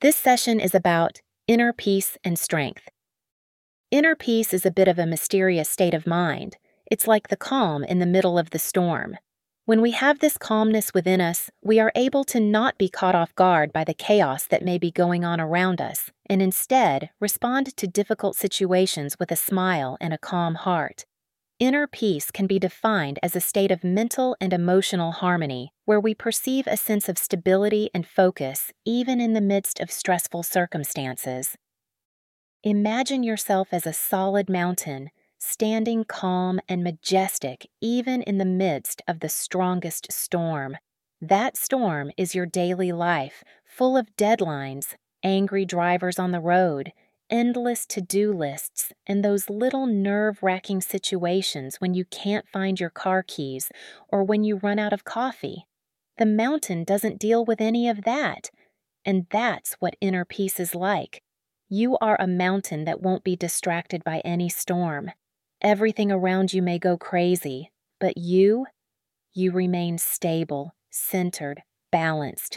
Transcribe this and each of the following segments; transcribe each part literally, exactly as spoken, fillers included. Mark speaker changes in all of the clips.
Speaker 1: This session is about inner peace and strength. Inner peace is a bit of a mysterious state of mind. It's like the calm in the middle of the storm. When we have this calmness within us, we are able to not be caught off guard by the chaos that may be going on around us, and instead respond to difficult situations with a smile and a calm heart. Inner peace can be defined as a state of mental and emotional harmony, where we perceive a sense of stability and focus even in the midst of stressful circumstances. Imagine yourself as a solid mountain, standing calm and majestic even in the midst of the strongest storm. That storm is your daily life, full of deadlines, angry drivers on the road, endless to-do lists, and those little nerve-wracking situations when you can't find your car keys or when you run out of coffee. The mountain doesn't deal with any of that, and that's what inner peace is like. You are a mountain that won't be distracted by any storm. Everything around you may go crazy, but you, you remain stable, centered, balanced.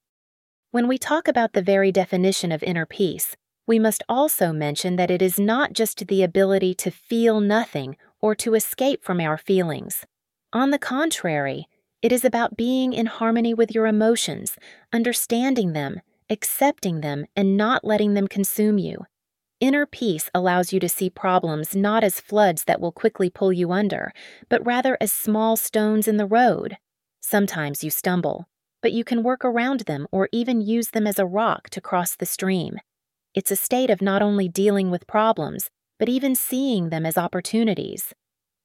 Speaker 1: When we talk about the very definition of inner peace, we must also mention that it is not just the ability to feel nothing or to escape from our feelings. On the contrary, it is about being in harmony with your emotions, understanding them, accepting them, and not letting them consume you. Inner peace allows you to see problems not as floods that will quickly pull you under, but rather as small stones in the road. Sometimes you stumble, but you can work around them or even use them as a rock to cross the stream. It's a state of not only dealing with problems, but even seeing them as opportunities.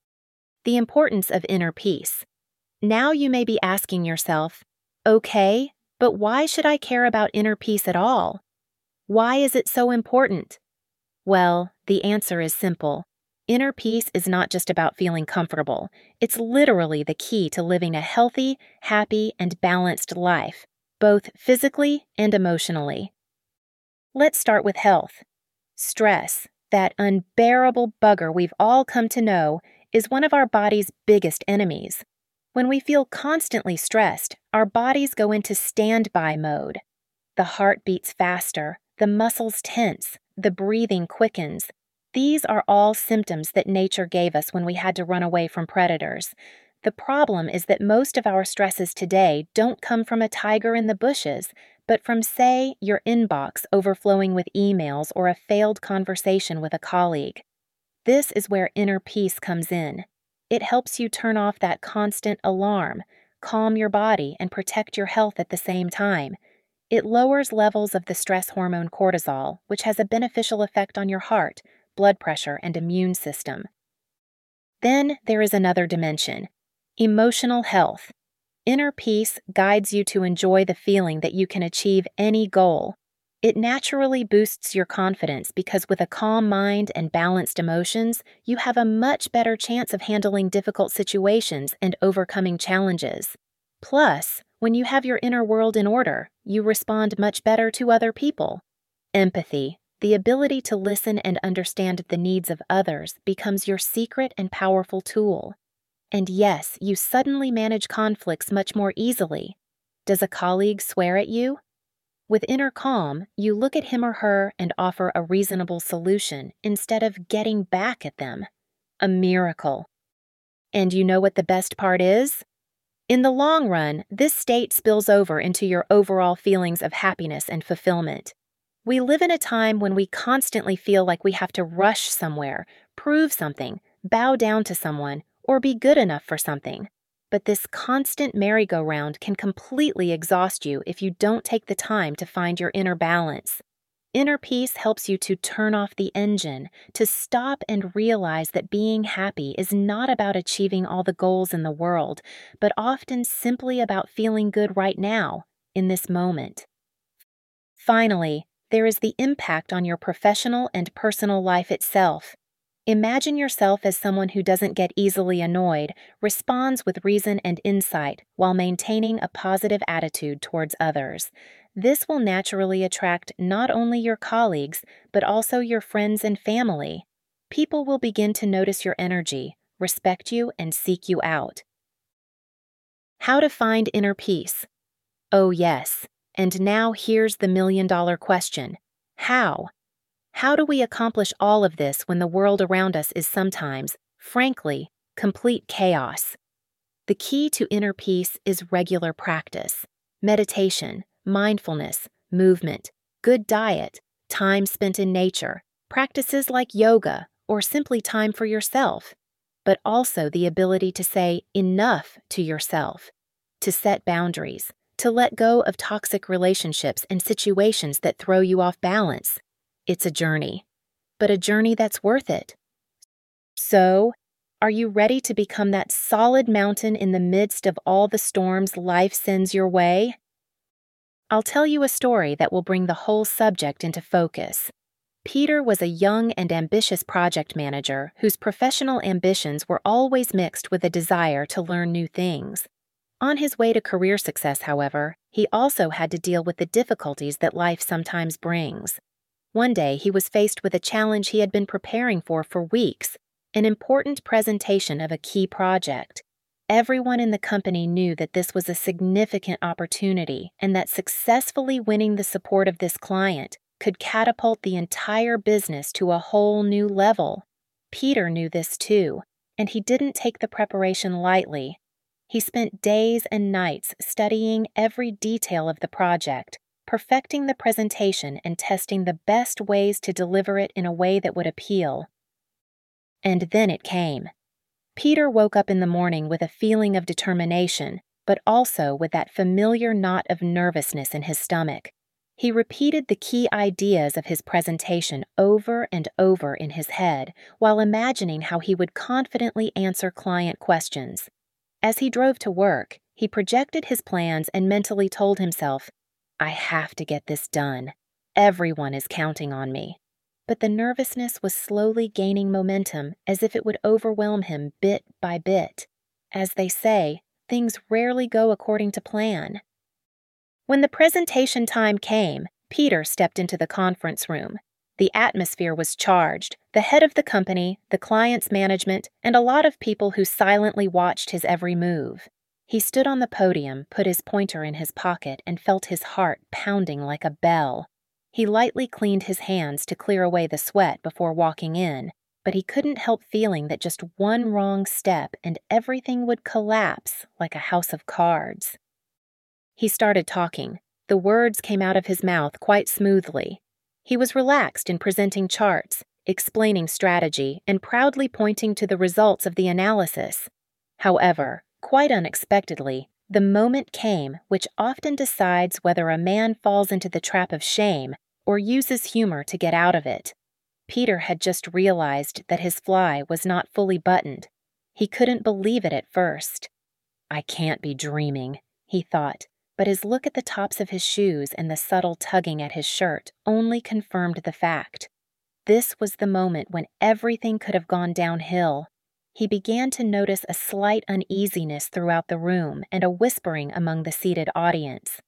Speaker 1: The importance of inner peace. Now you may be asking yourself, okay, but why should I care about inner peace at all? Why is it so important? Well, the answer is simple. Inner peace is not just about feeling comfortable. It's literally the key to living a healthy, happy, and balanced life, both physically and emotionally. Let's start with health. Stress, that unbearable bugger we've all come to know, is one of our body's biggest enemies. When we feel constantly stressed, our bodies go into standby mode. The heart beats faster, the muscles tense, the breathing quickens. These are all symptoms that nature gave us when we had to run away from predators. The problem is that most of our stresses today don't come from a tiger in the bushes, but from, say, your inbox overflowing with emails or a failed conversation with a colleague. This is where inner peace comes in. It helps you turn off that constant alarm, calm your body, and protect your health at the same time. It lowers levels of the stress hormone cortisol, which has a beneficial effect on your heart, blood pressure, and immune system. Then there is another dimension: emotional health. Inner peace guides you to enjoy the feeling that you can achieve any goal. It naturally boosts your confidence because with a calm mind and balanced emotions, you have a much better chance of handling difficult situations and overcoming challenges. Plus, when you have your inner world in order, you respond much better to other people. Empathy, the ability to listen and understand the needs of others, becomes your secret and powerful tool. And yes, you suddenly manage conflicts much more easily. Does a colleague swear at you? With inner calm, you look at him or her and offer a reasonable solution instead of getting back at them. A miracle. And you know what the best part is? In the long run, this state spills over into your overall feelings of happiness and fulfillment. We live in a time when we constantly feel like we have to rush somewhere, prove something, bow down to someone, or be good enough for something. But this constant merry-go-round can completely exhaust you if you don't take the time to find your inner balance. Inner peace helps you to turn off the engine, to stop and realize that being happy is not about achieving all the goals in the world, but often simply about feeling good right now, in this moment. Finally, there is the impact on your professional and personal life itself. Imagine yourself as someone who doesn't get easily annoyed, responds with reason and insight, while maintaining a positive attitude towards others. This will naturally attract not only your colleagues, but also your friends and family. People will begin to notice your energy, respect you, and seek you out. How to find inner peace. Oh yes, And now here's the million-dollar question. How? How do we accomplish all of this when the world around us is sometimes, frankly, complete chaos? The key to inner peace is regular practice. Meditation, mindfulness, movement, good diet, time spent in nature, practices like yoga, or simply time for yourself, but also the ability to say enough to yourself, to set boundaries, to let go of toxic relationships and situations that throw you off balance. It's a journey, but a journey that's worth it. So, are you ready to become that solid mountain in the midst of all the storms life sends your way? I'll tell you a story that will bring the whole subject into focus. Peter was a young and ambitious project manager whose professional ambitions were always mixed with a desire to learn new things. On his way to career success, however, he also had to deal with the difficulties that life sometimes brings. One day, he was faced with a challenge he had been preparing for for weeks, an important presentation of a key project. Everyone in the company knew that this was a significant opportunity and that successfully winning the support of this client could catapult the entire business to a whole new level. Peter knew this too, and he didn't take the preparation lightly. He spent days and nights studying every detail of the project, perfecting the presentation and testing the best ways to deliver it in a way that would appeal. And then it came. Peter woke up in the morning with a feeling of determination, but also with that familiar knot of nervousness in his stomach. He repeated the key ideas of his presentation over and over in his head while imagining how he would confidently answer client questions. As he drove to work, he projected his plans and mentally told himself, "I have to get this done. Everyone is counting on me." But the nervousness was slowly gaining momentum as if it would overwhelm him bit by bit. As they say, things rarely go according to plan. When the presentation time came, Peter stepped into the conference room. The atmosphere was charged, the head of the company, the client's management, and a lot of people who silently watched his every move. He stood on the podium, put his pointer in his pocket, and felt his heart pounding like a bell. He lightly cleaned his hands to clear away the sweat before walking in, but he couldn't help feeling that just one wrong step and everything would collapse like a house of cards. He started talking. The words came out of his mouth quite smoothly. He was relaxed in presenting charts, explaining strategy, and proudly pointing to the results of the analysis. However, quite unexpectedly, the moment came which often decides whether a man falls into the trap of shame or uses humor to get out of it. Peter had just realized that his fly was not fully buttoned. He couldn't believe it at first. "I can't be dreaming," he thought, but his look at the tops of his shoes and the subtle tugging at his shirt only confirmed the fact. This was the moment when everything could have gone downhill. He began to notice a slight uneasiness throughout the room and a whispering among the seated audience.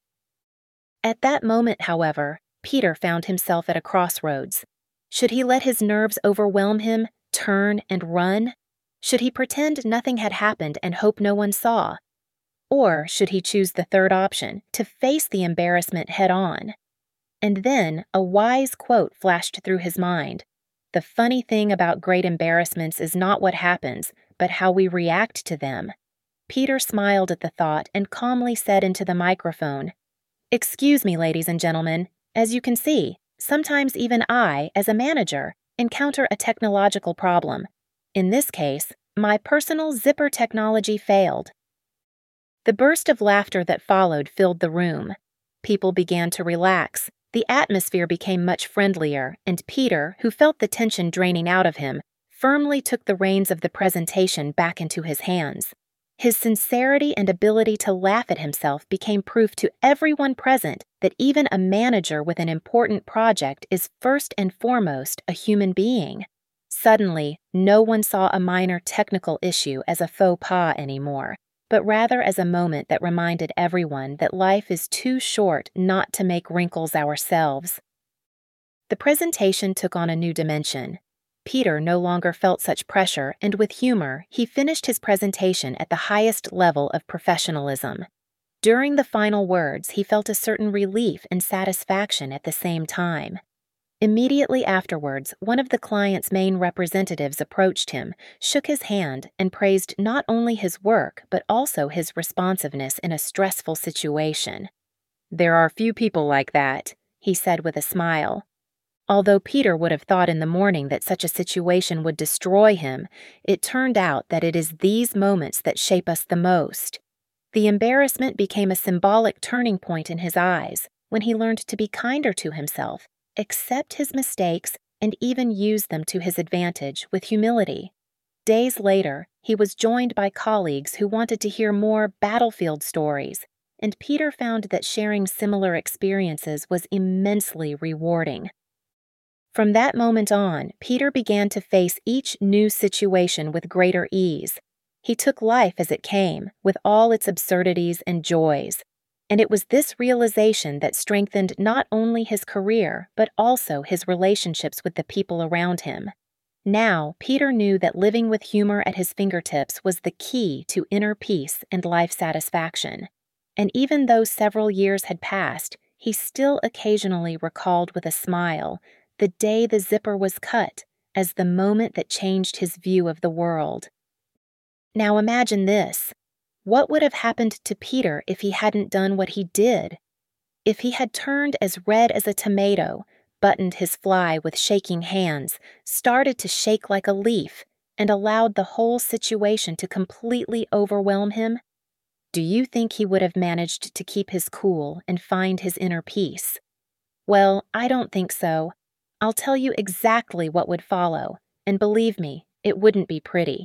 Speaker 1: At that moment, however, Peter found himself at a crossroads. Should he let his nerves overwhelm him, turn, and run? Should he pretend nothing had happened and hope no one saw? Or should he choose the third option, to face the embarrassment head-on? And then a wise quote flashed through his mind. "The funny thing about great embarrassments is not what happens, but how we react to them." Peter smiled at the thought and calmly said into the microphone, "Excuse me, ladies and gentlemen. As you can see, sometimes even I, as a manager, encounter a technological problem. In this case, my personal zipper technology failed." The burst of laughter that followed filled the room. People began to relax. The atmosphere became much friendlier, and Peter, who felt the tension draining out of him, firmly took the reins of the presentation back into his hands. His sincerity and ability to laugh at himself became proof to everyone present that even a manager with an important project is first and foremost a human being. Suddenly, no one saw a minor technical issue as a faux pas anymore, but rather as a moment that reminded everyone that life is too short not to make wrinkles ourselves. The presentation took on a new dimension. Peter no longer felt such pressure, and with humor, he finished his presentation at the highest level of professionalism. During the final words, he felt a certain relief and satisfaction at the same time. Immediately afterwards, one of the client's main representatives approached him, shook his hand, and praised not only his work but also his responsiveness in a stressful situation. "There are few people like that," he said with a smile. Although Peter would have thought in the morning that such a situation would destroy him, it turned out that it is these moments that shape us the most. The embarrassment became a symbolic turning point in his eyes when he learned to be kinder to himself, accept his mistakes, and even use them to his advantage with humility. Days later, he was joined by colleagues who wanted to hear more battlefield stories, and Peter found that sharing similar experiences was immensely rewarding. From that moment on, Peter began to face each new situation with greater ease. He took life as it came, with all its absurdities and joys. And it was this realization that strengthened not only his career, but also his relationships with the people around him. Now, Peter knew that living with humor at his fingertips was the key to inner peace and life satisfaction. And even though several years had passed, he still occasionally recalled with a smile the day the zipper was cut as the moment that changed his view of the world. Now imagine this. What would have happened to Peter if he hadn't done what he did? If he had turned as red as a tomato, buttoned his fly with shaking hands, started to shake like a leaf, and allowed the whole situation to completely overwhelm him? Do you think he would have managed to keep his cool and find his inner peace? Well, I don't think so. I'll tell you exactly what would follow, and believe me, it wouldn't be pretty.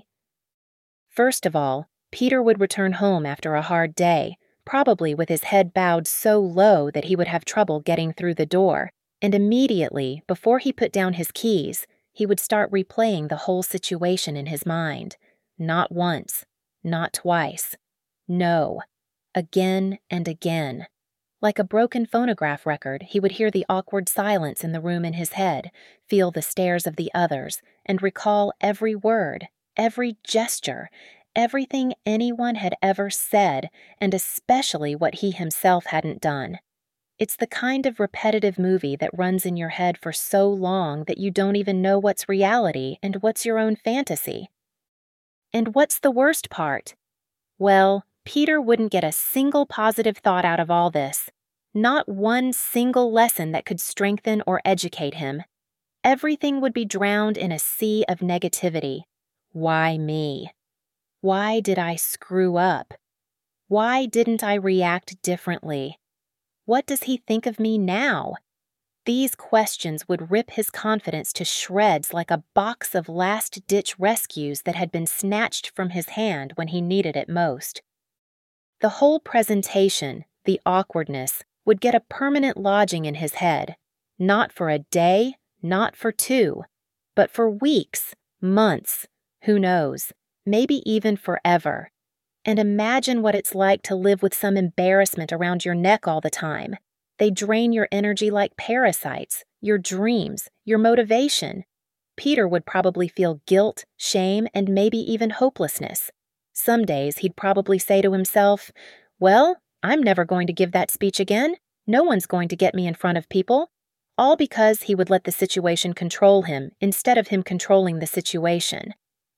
Speaker 1: First of all, Peter would return home after a hard day, probably with his head bowed so low that he would have trouble getting through the door, and immediately, before he put down his keys, he would start replaying the whole situation in his mind. Not once, not twice. No, again and again. Like a broken phonograph record, he would hear the awkward silence in the room in his head, feel the stares of the others, and recall every word, every gesture, everything anyone had ever said, and especially what he himself hadn't done. It's the kind of repetitive movie that runs in your head for so long that you don't even know what's reality and what's your own fantasy. And what's the worst part? Well, Peter wouldn't get a single positive thought out of all this. Not one single lesson that could strengthen or educate him. Everything would be drowned in a sea of negativity. Why me? Why did I screw up? Why didn't I react differently? What does he think of me now? These questions would rip his confidence to shreds like a box of last-ditch rescues that had been snatched from his hand when he needed it most. The whole presentation, the awkwardness, would get a permanent lodging in his head, not for a day, not for two, but for weeks, months, who knows, maybe even forever. And imagine what it's like to live with some embarrassment around your neck all the time. They drain your energy like parasites, your dreams, your motivation. Peter would probably feel guilt, shame, and maybe even hopelessness. Some days he'd probably say to himself, "Well, I'm never going to give that speech again. No one's going to get me in front of people." All because he would let the situation control him instead of him controlling the situation.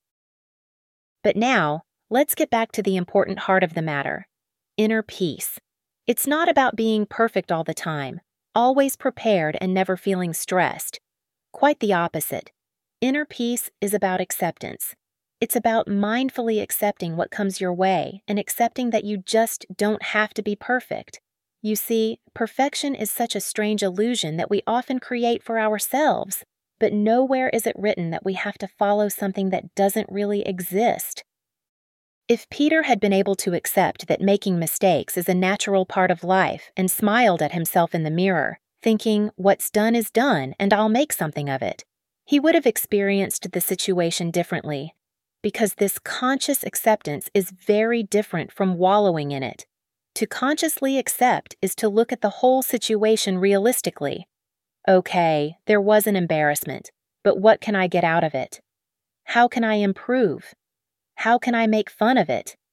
Speaker 1: But now, let's get back to the important heart of the matter: inner peace. It's not about being perfect all the time, always prepared and never feeling stressed. Quite the opposite. Inner peace is about acceptance. It's about mindfully accepting what comes your way and accepting that you just don't have to be perfect. You see, perfection is such a strange illusion that we often create for ourselves, but nowhere is it written that we have to follow something that doesn't really exist. If Peter had been able to accept that making mistakes is a natural part of life and smiled at himself in the mirror, thinking, "What's done is done, and I'll make something of it," he would have experienced the situation differently. Because this conscious acceptance is very different from wallowing in it. To consciously accept is to look at the whole situation realistically. Okay, there was an embarrassment, but what can I get out of it? How can I improve? How can I make fun of it?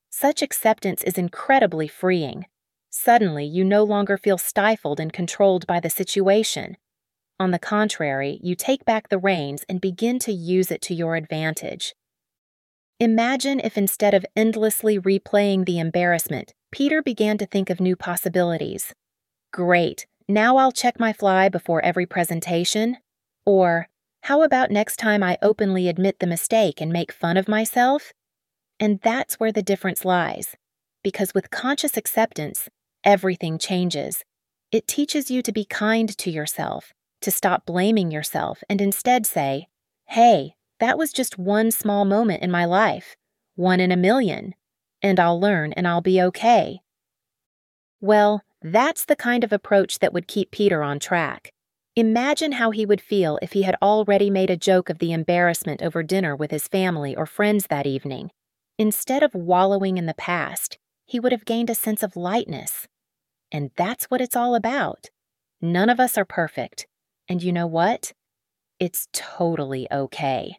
Speaker 1: Such acceptance is incredibly freeing. Suddenly, you no longer feel stifled and controlled by the situation. On the contrary, you take back the reins and begin to use it to your advantage. Imagine if instead of endlessly replaying the embarrassment, Peter began to think of new possibilities. Great, now I'll check my fly before every presentation. Or, how about next time I openly admit the mistake and make fun of myself? And that's where the difference lies. Because with conscious acceptance, everything changes. It teaches you to be kind to yourself, to stop blaming yourself and instead say, hey, that was just one small moment in my life, one in a million, and I'll learn and I'll be okay. Well, that's the kind of approach that would keep Peter on track. Imagine how he would feel if he had already made a joke of the embarrassment over dinner with his family or friends that evening. Instead of wallowing in the past, he would have gained a sense of lightness. And that's what it's all about. None of us are perfect. And you know what? It's totally okay.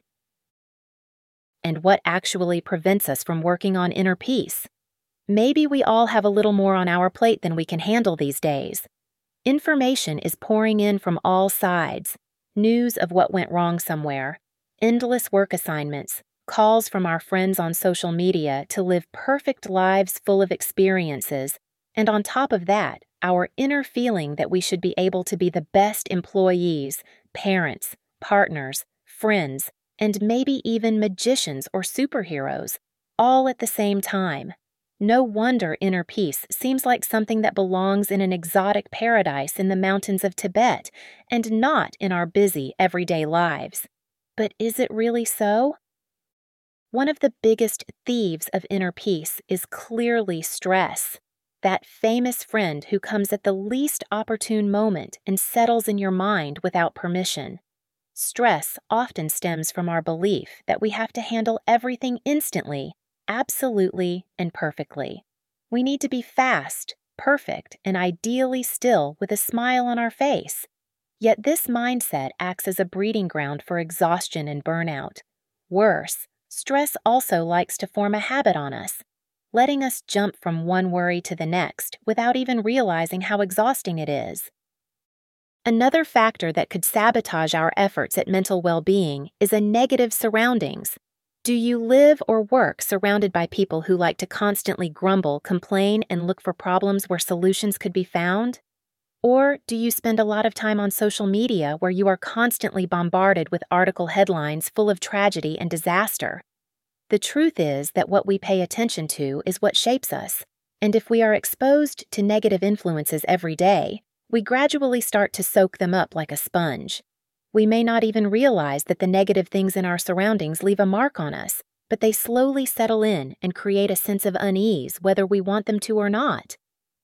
Speaker 1: And what actually prevents us from working on inner peace? Maybe we all have a little more on our plate than we can handle these days. Information is pouring in from all sides. News of what went wrong somewhere, endless work assignments, calls from our friends on social media to live perfect lives full of experiences, and on top of that, our inner feeling that we should be able to be the best employees, parents, partners, friends, and maybe even magicians or superheroes, all at the same time. No wonder inner peace seems like something that belongs in an exotic paradise in the mountains of Tibet and not in our busy, everyday lives. But is it really so? One of the biggest thieves of inner peace is clearly stress. That famous friend who comes at the least opportune moment and settles in your mind without permission. Stress often stems from our belief that we have to handle everything instantly, absolutely, and perfectly. We need to be fast, perfect, and ideally still with a smile on our face. Yet this mindset acts as a breeding ground for exhaustion and burnout. Worse, stress also likes to form a habit on us, letting us jump from one worry to the next without even realizing how exhausting it is. Another factor that could sabotage our efforts at mental well-being is a negative surroundings. Do you live or work surrounded by people who like to constantly grumble, complain, and look for problems where solutions could be found? Or do you spend a lot of time on social media where you are constantly bombarded with article headlines full of tragedy and disaster? The truth is that what we pay attention to is what shapes us, and if we are exposed to negative influences every day, we gradually start to soak them up like a sponge. We may not even realize that the negative things in our surroundings leave a mark on us, but they slowly settle in and create a sense of unease whether we want them to or not.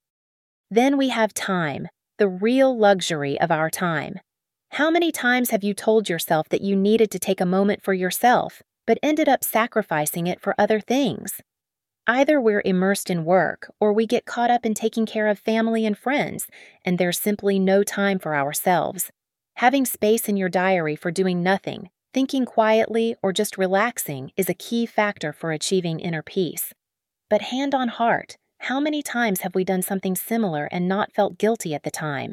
Speaker 1: Then we have time, the real luxury of our time. How many times have you told yourself that you needed to take a moment for yourself, but ended up sacrificing it for other things? Either we're immersed in work, or we get caught up in taking care of family and friends, and there's simply no time for ourselves. Having space in your diary for doing nothing, thinking quietly, or just relaxing is a key factor for achieving inner peace. But hand on heart, how many times have we done something similar and not felt guilty at the time?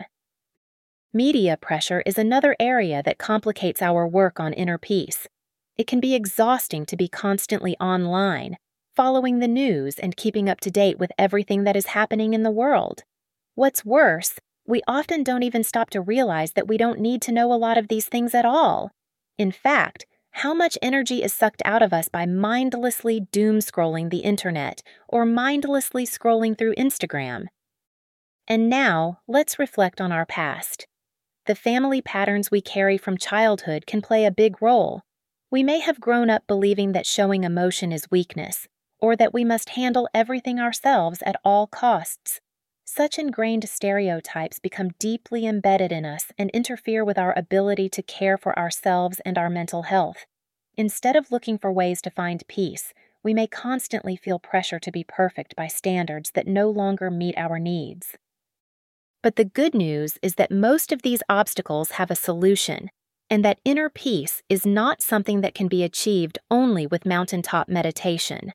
Speaker 1: Media pressure is another area that complicates our work on inner peace. It can be exhausting to be constantly online, following the news and keeping up to date with everything that is happening in the world. What's worse, we often don't even stop to realize that we don't need to know a lot of these things at all. In fact, how much energy is sucked out of us by mindlessly doom-scrolling the internet or mindlessly scrolling through Instagram? And now, let's reflect on our past. The family patterns we carry from childhood can play a big role. We may have grown up believing that showing emotion is weakness, or that we must handle everything ourselves at all costs. Such ingrained stereotypes become deeply embedded in us and interfere with our ability to care for ourselves and our mental health. Instead of looking for ways to find peace, we may constantly feel pressure to be perfect by standards that no longer meet our needs. But the good news is that most of these obstacles have a solution, and that inner peace is not something that can be achieved only with mountaintop meditation.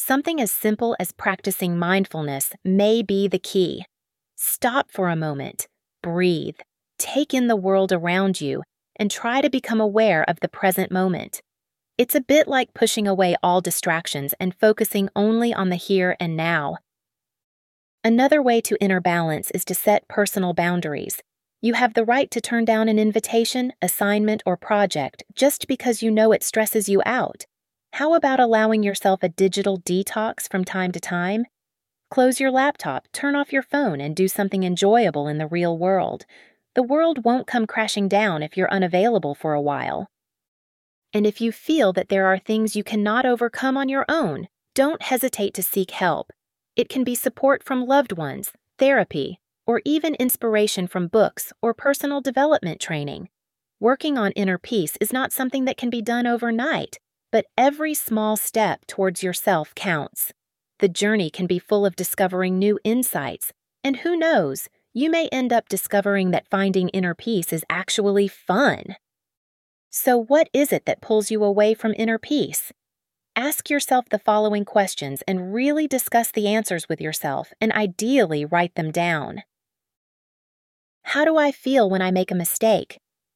Speaker 1: Something as simple as practicing mindfulness may be the key. Stop for a moment, breathe, take in the world around you, and try to become aware of the present moment. It's a bit like pushing away all distractions and focusing only on the here and now. Another way to enter balance is to set personal boundaries. You have the right to turn down an invitation, assignment, or project just because you know it stresses you out. How about allowing yourself a digital detox from time to time? Close your laptop, turn off your phone, and do something enjoyable in the real world. The world won't come crashing down if you're unavailable for a while. And if you feel that there are things you cannot overcome on your own, don't hesitate to seek help. It can be support from loved ones, therapy, or even inspiration from books or personal development training. Working on inner peace is not something that can be done overnight, but every small step towards yourself counts. The journey can be full of discovering new insights, and who knows, you may end up discovering that finding inner peace is actually fun. So what is it that pulls you away from inner peace? Ask yourself the following questions and really discuss the answers with yourself, and ideally write them down. How do I feel when I make a mistake?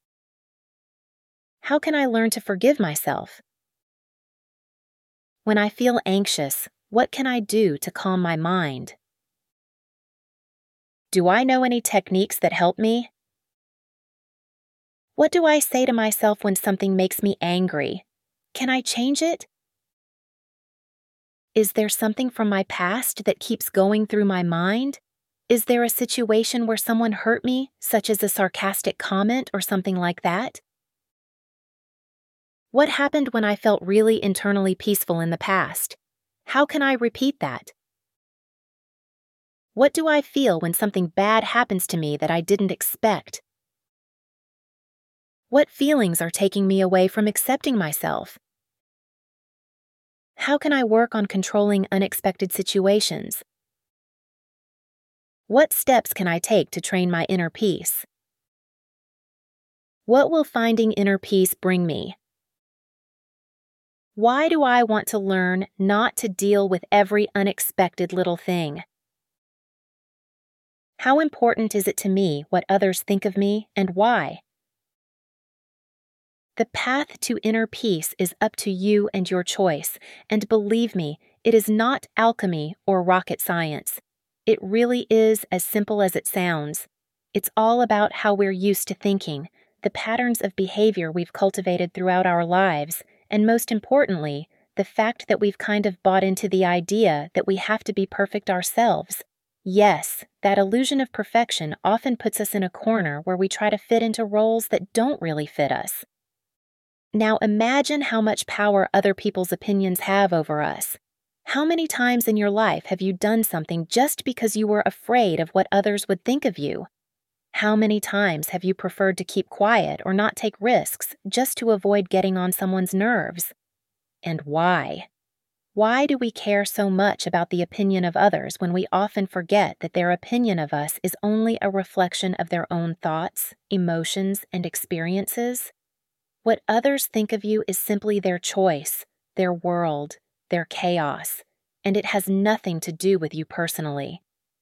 Speaker 1: How can I learn to forgive myself? When I feel anxious, what can I do to calm my mind? Do I know any techniques that help me? What do I say to myself when something makes me angry? Can I change it? Is there something from my past that keeps going through my mind? Is there a situation where someone hurt me, such as a sarcastic comment or something like that? What happened when I felt really internally peaceful in the past? How can I repeat that? What do I feel when something bad happens to me that I didn't expect? What feelings are taking me away from accepting myself? How can I work on controlling unexpected situations? What steps can I take to train my inner peace? What will finding inner peace bring me? Why do I want to learn not to deal with every unexpected little thing? How important is it to me what others think of me and why? The path to inner peace is up to you and your choice, and believe me, it is not alchemy or rocket science. It really is as simple as it sounds. It's all about how we're used to thinking, the patterns of behavior we've cultivated throughout our lives, and most importantly, the fact that we've kind of bought into the idea that we have to be perfect ourselves. Yes, that illusion of perfection often puts us in a corner where we try to fit into roles that don't really fit us. Now imagine how much power other people's opinions have over us. How many times in your life have you done something just because you were afraid of what others would think of you? How many times have you preferred to keep quiet or not take risks just to avoid getting on someone's nerves? And why? Why do we care so much about the opinion of others when we often forget that their opinion of us is only a reflection of their own thoughts, emotions, and experiences? What others think of you is simply their choice, their world, their chaos, and it has nothing to do with you personally.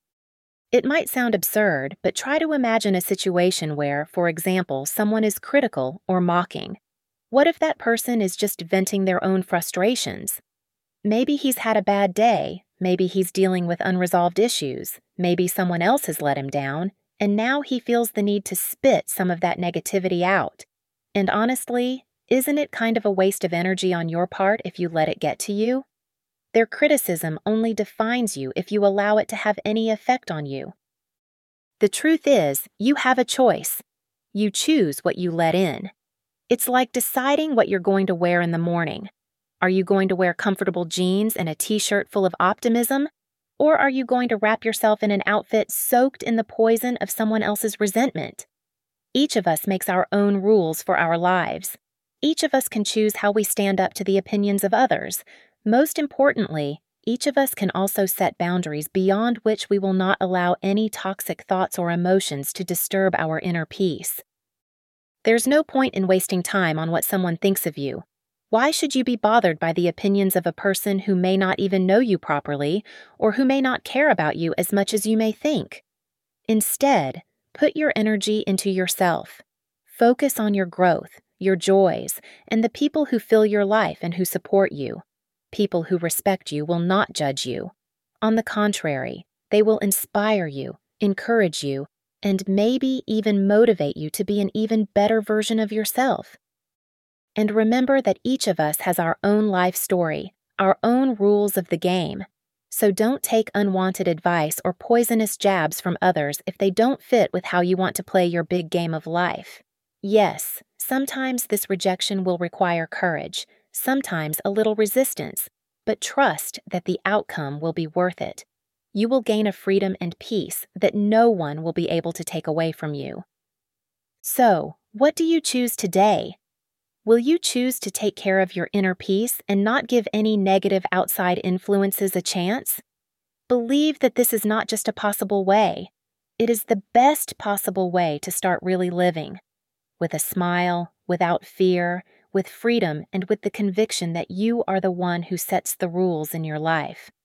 Speaker 1: It might sound absurd, but try to imagine a situation where, for example, someone is critical or mocking. What if that person is just venting their own frustrations? Maybe he's had a bad day, maybe he's dealing with unresolved issues, maybe someone else has let him down, and now he feels the need to spit some of that negativity out. And honestly, isn't it kind of a waste of energy on your part if you let it get to you? Their criticism only defines you if you allow it to have any effect on you. The truth is, you have a choice. You choose what you let in. It's like deciding what you're going to wear in the morning. Are you going to wear comfortable jeans and a t-shirt full of optimism? Or are you going to wrap yourself in an outfit soaked in the poison of someone else's resentment? Each of us makes our own rules for our lives. Each of us can choose how we stand up to the opinions of others. Most importantly, each of us can also set boundaries beyond which we will not allow any toxic thoughts or emotions to disturb our inner peace. There's no point in wasting time on what someone thinks of you. Why should you be bothered by the opinions of a person who may not even know you properly or who may not care about you as much as you may think? Instead, put your energy into yourself. Focus on your growth, your joys, and the people who fill your life and who support you. People who respect you will not judge you. On the contrary, they will inspire you, encourage you, and maybe even motivate you to be an even better version of yourself. And remember that each of us has our own life story, our own rules of the game. So don't take unwanted advice or poisonous jabs from others if they don't fit with how you want to play your big game of life. Yes, sometimes this rejection will require courage, sometimes a little resistance, but trust that the outcome will be worth it. You will gain a freedom and peace that no one will be able to take away from you. So, what do you choose today? Will you choose to take care of your inner peace and not give any negative outside influences a chance? Believe that this is not just a possible way. It is the best possible way to start really living. With a smile, without fear, with freedom, and with the conviction that you are the one who sets the rules in your life.